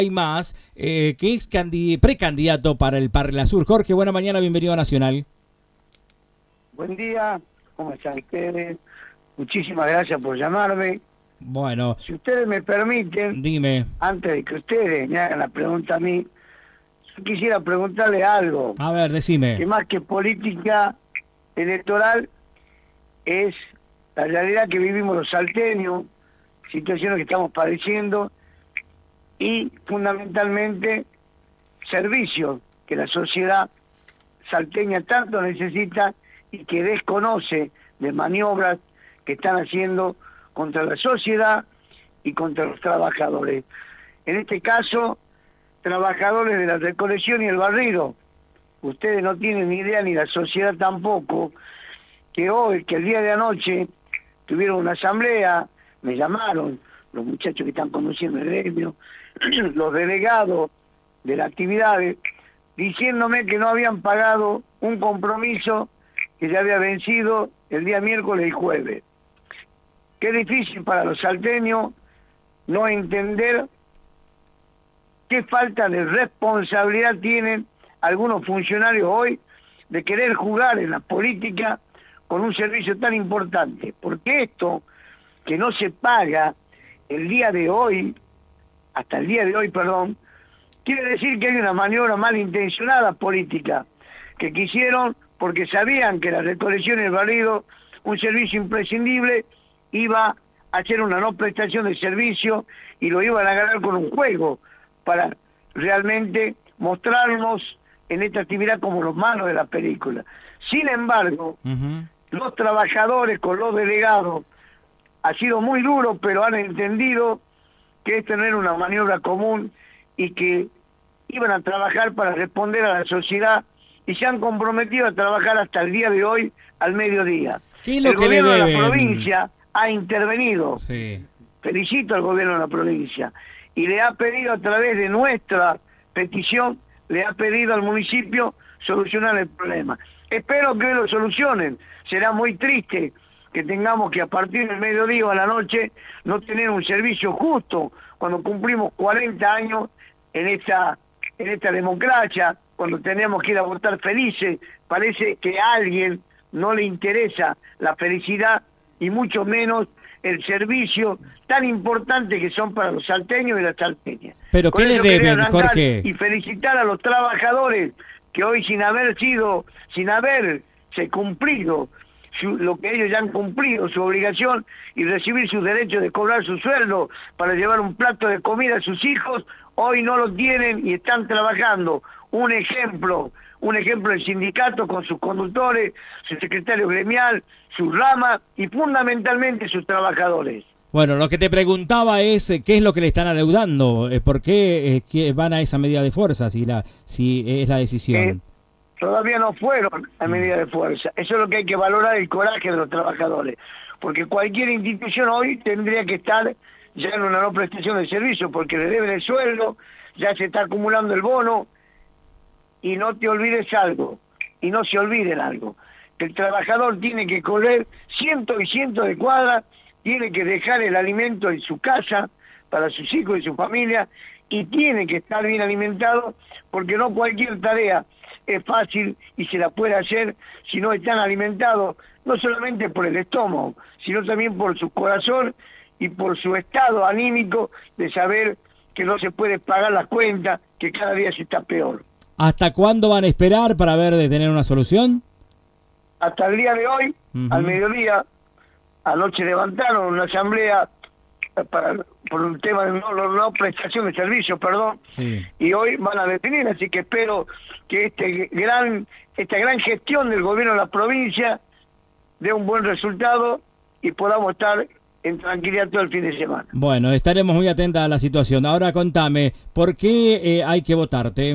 Hay más, que es precandidato para el Parla Sur. Jorge, buena mañana, bienvenido a Nacional. Buen día, ¿cómo están ustedes? Muchísimas gracias por llamarme. Bueno, Si ustedes me permiten, dime. antes de que ustedes me hagan la pregunta a mí, yo quisiera preguntarle algo, A ver, decime. que más que política electoral es la realidad que vivimos los salteños, situaciones que estamos padeciendo y fundamentalmente servicios que la sociedad salteña tanto necesita y que desconoce de maniobras que están haciendo contra la sociedad y contra los trabajadores. En este caso, trabajadores de la recolección y el barrido. Ustedes no tienen ni idea, ni la sociedad tampoco, que el día de anoche, tuvieron una asamblea, me llamaron los muchachos que están conduciendo el gremio, los delegados de las actividades, diciéndome que no habían pagado un compromiso que ya había vencido el día miércoles y jueves. Qué difícil para los salteños no entender qué falta de responsabilidad tienen algunos funcionarios hoy de querer jugar en la política con un servicio tan importante. Porque esto, que no se paga el día de hoy, hasta el día de hoy, perdón, quiere decir que hay una maniobra malintencionada política, que quisieron, porque sabían que la recolección y el barrido, un servicio imprescindible, iba a hacer una no prestación de servicio y lo iban a ganar con un juego, para realmente mostrarnos en esta actividad como los malos de la película. Sin embargo, los trabajadores con los delegados, ha sido muy duro, pero han entendido que es tener una maniobra común y que iban a trabajar para responder a la sociedad y se han comprometido a trabajar hasta el día de hoy al mediodía. ¿Qué es lo el que gobierno le deben? de la provincia ha intervenido. Sí. Felicito al gobierno de la provincia y le ha pedido a través de nuestra petición, le ha pedido al municipio solucionar el problema. Espero que lo solucionen. Será muy triste que tengamos que a partir del mediodía o a la noche no tener un servicio justo cuando cumplimos 40 años en esta democracia, cuando tenemos que ir a votar felices. Parece que a alguien no le interesa la felicidad y mucho menos el servicio tan importante que son para los salteños y las salteñas. ¿Pero qué le deben, Jorge? Y felicitar a los trabajadores que hoy sin haberse cumplido lo que ellos ya han cumplido, su obligación, y recibir sus derechos de cobrar su sueldo para llevar un plato de comida a sus hijos, hoy no lo tienen y están trabajando. Un ejemplo del sindicato con sus conductores, su secretario gremial, su rama y fundamentalmente sus trabajadores. Bueno, lo que te preguntaba es qué es lo que le están adeudando, por qué que van a esa medida de fuerza, si es la decisión. Todavía no fueron a medida de fuerza. Eso es lo que hay que valorar, el coraje de los trabajadores. Porque cualquier institución hoy tendría que estar ya en una no prestación de servicio, porque le deben el sueldo, ya se está acumulando el bono, y no te olvides algo, y no se olviden algo, que el trabajador tiene que correr cientos y cientos de cuadras, tiene que dejar el alimento en su casa para sus hijos y su familia, y tiene que estar bien alimentado, porque no cualquier tarea es fácil y se la puede hacer si no están alimentados, no solamente por el estómago, sino también por su corazón y por su estado anímico de saber que no se puede pagar las cuentas, que cada día se está peor. ¿Hasta cuándo van a esperar para ver de tener una solución? Hasta el día de hoy, al mediodía, anoche levantaron una asamblea por un tema de no prestación de servicios, sí. Y hoy van a definir, así que espero que esta gran gestión del gobierno de la provincia dé un buen resultado y podamos estar en tranquilidad todo el fin de semana. Bueno, estaremos muy atentos a la situación. Ahora contame, ¿por qué hay que votarte?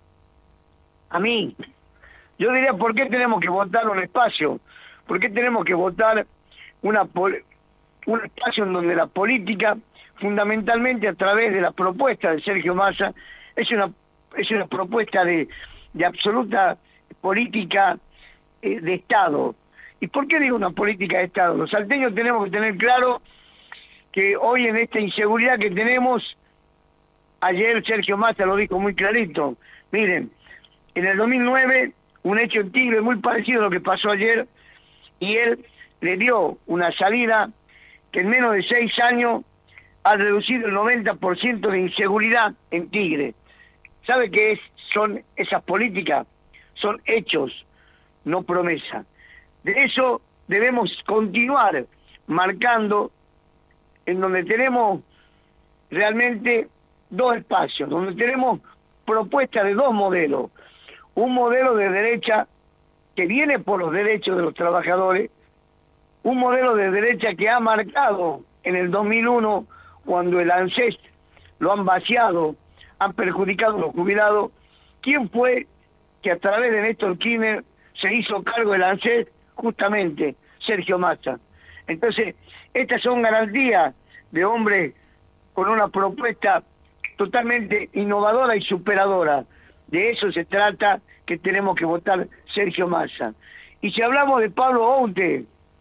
A mí, yo diría, ¿por qué tenemos que votar un espacio? ¿Por qué tenemos que votar un espacio en donde la política, fundamentalmente a través de la propuesta de Sergio Massa, es una propuesta de absoluta política de Estado? ¿Y por qué digo una política de Estado? Los salteños tenemos que tener claro que hoy en esta inseguridad que tenemos, ayer Sergio Massa lo dijo muy clarito. Miren, en el 2009, un hecho en Tigre muy parecido a lo que pasó ayer, y él le dio una salida que en menos de 6 años ha reducido el 90% de inseguridad en Tigre. ¿Sabe qué son esas políticas? Son hechos, no promesas. De eso debemos continuar marcando, en donde tenemos realmente 2 espacios, donde tenemos propuestas de 2 modelos. Un modelo de derecha que viene por los derechos de los trabajadores, un modelo de derecha que ha marcado en el 2001, cuando el ANSES lo han vaciado, han perjudicado a los jubilados. ¿Quién fue que a través de Néstor Kirchner se hizo cargo del ANSES? Justamente Sergio Massa. Entonces, estas son garantías de hombres con una propuesta totalmente innovadora y superadora. De eso se trata, que tenemos que votar Sergio Massa. Y si hablamos de Pablo Oute,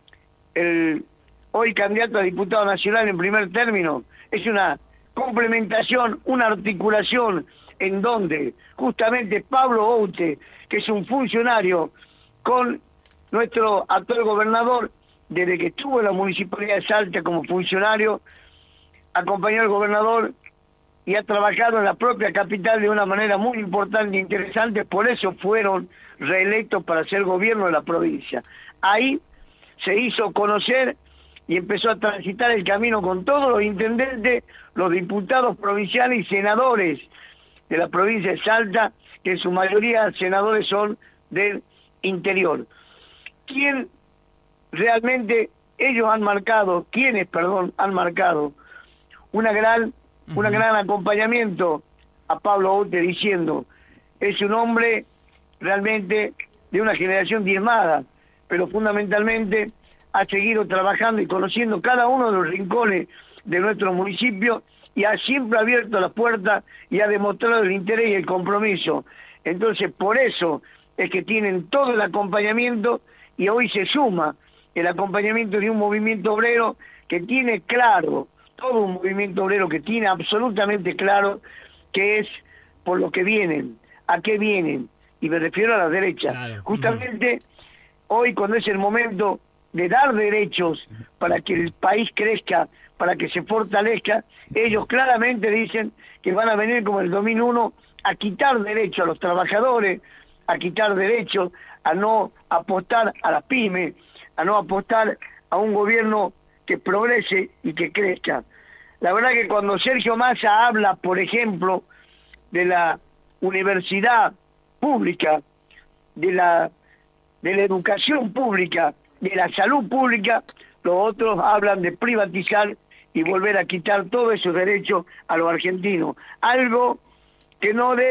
el hoy candidato a diputado nacional en primer término, es una complementación, una articulación en donde justamente Pablo Oute, que es un funcionario con nuestro actual gobernador, desde que estuvo en la Municipalidad de Salta como funcionario, acompañó al gobernador y ha trabajado en la propia capital de una manera muy importante e interesante, por eso fueron reelectos para ser gobierno de la provincia. Ahí se hizo conocer y empezó a transitar el camino con todos los intendentes, los diputados provinciales y senadores de la provincia de Salta, que en su mayoría senadores son del interior. ¿Quién realmente ellos han marcado, quienes, perdón, han marcado un gran acompañamiento a Pablo Oute, diciendo, es un hombre realmente de una generación diezmada, pero fundamentalmente ha seguido trabajando y conociendo cada uno de los rincones de nuestro municipio y ha siempre abierto las puertas y ha demostrado el interés y el compromiso. Entonces, por eso es que tienen todo el acompañamiento, y hoy se suma el acompañamiento de un movimiento obrero que tiene claro, todo un movimiento obrero que tiene absolutamente claro que es por lo que vienen, a qué vienen, y me refiero a la derecha. Claro. Justamente hoy, cuando es el momento de dar derechos para que el país crezca, para que se fortalezca, ellos claramente dicen que van a venir como el 2001 a quitar derechos a los trabajadores, a quitar derechos, a no apostar a las pymes, a no apostar a un gobierno que progrese y que crezca. La verdad que cuando Sergio Massa habla, por ejemplo, de la universidad pública, de la educación pública, de la salud pública, los otros hablan de privatizar y volver a quitar todos esos derechos a los argentinos. Algo que no nos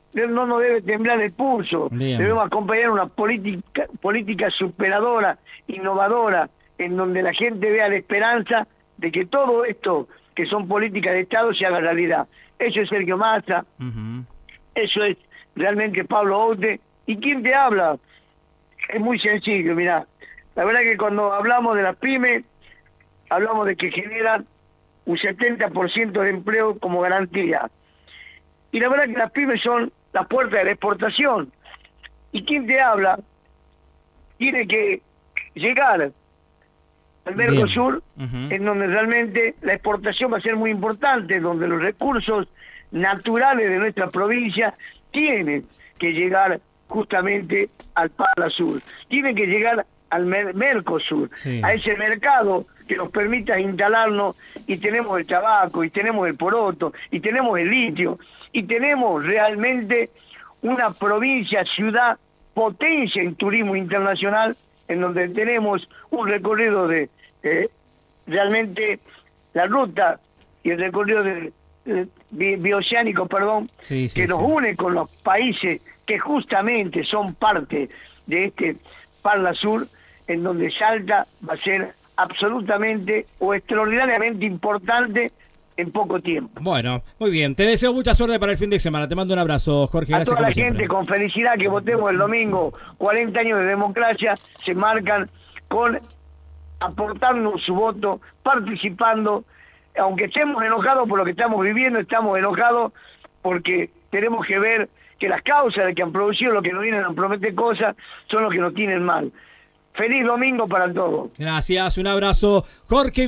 debe temblar el pulso. Bien. Debemos acompañar una política superadora, innovadora, en donde la gente vea la esperanza de que todo esto, que son políticas de Estado, se haga realidad. Eso es Sergio Massa, eso es realmente Pablo Oute. ¿Y quién te habla? Es muy sencillo, mirá. La verdad que cuando hablamos de las pymes, hablamos de que generan un 70% de empleo como garantía. Y la verdad que las pymes son la puerta de la exportación. ¿Y quién te habla? Tiene que llegar al Mercosur, en donde realmente la exportación va a ser muy importante, donde los recursos naturales de nuestra provincia tienen que llegar justamente al Parla Sur, tienen que llegar al Mercosur, sí, a ese mercado que nos permita instalarnos, y tenemos el tabaco, y tenemos el poroto, y tenemos el litio, y tenemos realmente una provincia, ciudad, potencia en turismo internacional, en donde tenemos un recorrido de realmente la ruta y el recorrido bioceánico, que nos une con los países que justamente son parte de este Parla Sur, en donde Salta va a ser absolutamente o extraordinariamente importante en poco tiempo. Bueno, muy bien. Te deseo mucha suerte para el fin de semana. Te mando un abrazo, Jorge. Gracias a toda la gente, con felicidad, que votemos el domingo. 40 años de democracia se marcan con aportarnos su voto, participando, aunque estemos enojados por lo que estamos viviendo, estamos enojados porque tenemos que ver que las causas de que han producido lo que nos vienen a prometer cosas son los que nos tienen mal. Feliz domingo para todos. Gracias, un abrazo. Jorge